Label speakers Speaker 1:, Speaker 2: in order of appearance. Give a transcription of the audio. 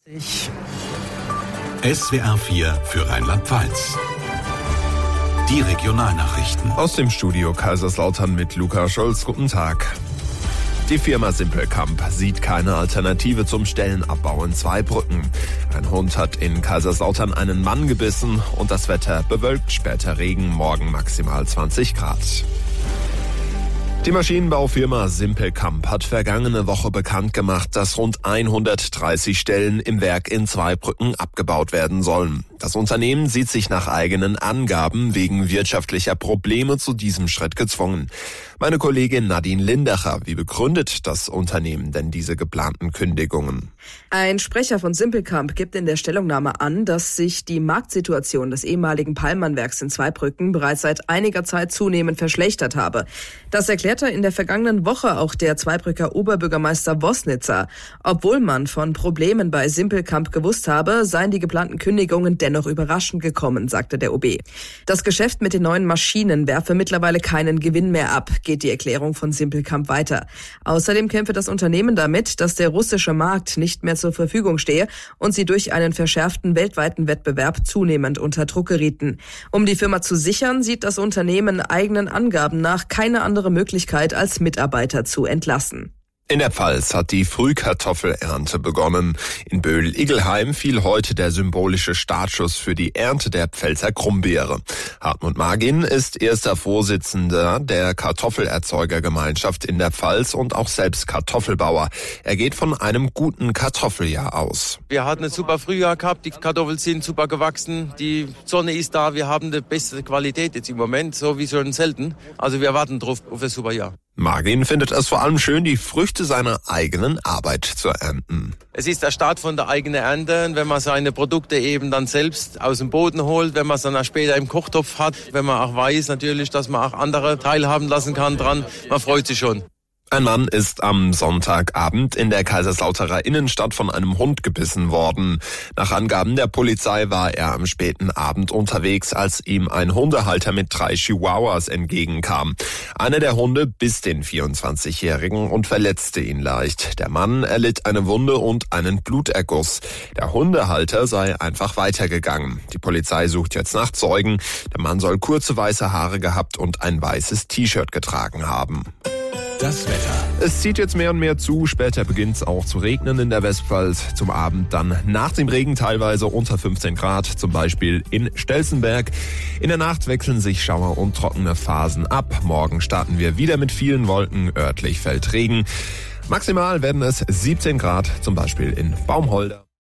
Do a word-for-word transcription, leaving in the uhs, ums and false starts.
Speaker 1: Ich. S W R vier für Rheinland-Pfalz. Die Regionalnachrichten.
Speaker 2: Aus dem Studio Kaiserslautern mit Luca Scholz. Guten Tag. Die Firma Simpelkamp sieht keine Alternative zum Stellenabbau in Zweibrücken. Ein Hund hat in Kaiserslautern einen Mann gebissen und das Wetter bewölkt, später Regen, morgen maximal zwanzig Grad. Die Maschinenbaufirma Simpelkamp hat vergangene Woche bekannt gemacht, dass rund hundertdreißig Stellen im Werk in Zweibrücken abgebaut werden sollen. Das Unternehmen sieht sich nach eigenen Angaben wegen wirtschaftlicher Probleme zu diesem Schritt gezwungen. Meine Kollegin Nadine Lindacher, wie begründet das Unternehmen denn diese geplanten Kündigungen?
Speaker 3: Ein Sprecher von Simpelkamp gibt in der Stellungnahme an, dass sich die Marktsituation des ehemaligen Pallmannwerks in Zweibrücken bereits seit einiger Zeit zunehmend verschlechtert habe. Das erklärte in der vergangenen Woche auch der Zweibrücker Oberbürgermeister Wosnitzer. Obwohl man von Problemen bei Simpelkamp gewusst habe, seien die geplanten Kündigungen dennoch überraschend gekommen, sagte der O B. Das Geschäft mit den neuen Maschinen werfe mittlerweile keinen Gewinn mehr ab, geht die Erklärung von Simpelkamp weiter. Außerdem kämpfe das Unternehmen damit, dass der russische Markt nicht mehr zur Verfügung stehe und sie durch einen verschärften weltweiten Wettbewerb zunehmend unter Druck gerieten. Um die Firma zu sichern, sieht das Unternehmen eigenen Angaben nach keine andere Möglichkeit, als Mitarbeiter zu entlassen.
Speaker 2: In der Pfalz hat die Frühkartoffelernte begonnen. In Böhl-Igelheim fiel heute der symbolische Startschuss für die Ernte der Pfälzer Krummbeere. Hartmut Magin ist erster Vorsitzender der Kartoffelerzeugergemeinschaft in der Pfalz und auch selbst Kartoffelbauer. Er geht von einem guten Kartoffeljahr aus.
Speaker 4: Wir hatten ein super Frühjahr gehabt, die Kartoffeln sind super gewachsen, die Sonne ist da, wir haben die beste Qualität jetzt im Moment, so wie schon selten. Also wir warten drauf auf ein super Jahr.
Speaker 2: Magin findet es vor allem schön, die Früchte seiner eigenen Arbeit zu ernten.
Speaker 4: Es ist der Start von der eigenen Ernte, wenn man seine Produkte eben dann selbst aus dem Boden holt, wenn man es dann auch später im Kochtopf hat, wenn man auch weiß natürlich, dass man auch andere teilhaben lassen kann dran, man freut sich schon.
Speaker 2: Ein Mann ist am Sonntagabend in der Kaiserslauterer Innenstadt von einem Hund gebissen worden. Nach Angaben der Polizei war er am späten Abend unterwegs, als ihm ein Hundehalter mit drei Chihuahuas entgegenkam. Einer der Hunde biss den vierundzwanzigjährigen und verletzte ihn leicht. Der Mann erlitt eine Wunde und einen Bluterguss. Der Hundehalter sei einfach weitergegangen. Die Polizei sucht jetzt nach Zeugen. Der Mann soll kurze weiße Haare gehabt und ein weißes T-Shirt getragen haben.
Speaker 1: Das Wetter.
Speaker 2: Es zieht jetzt mehr und mehr zu, später beginnt es auch zu regnen in der Westpfalz. Zum Abend dann nach dem Regen teilweise unter fünfzehn Grad, zum Beispiel in Stelzenberg. In der Nacht wechseln sich Schauer und trockene Phasen ab. Morgen starten wir wieder mit vielen Wolken, örtlich fällt Regen. Maximal werden es siebzehn Grad, zum Beispiel in Baumholder.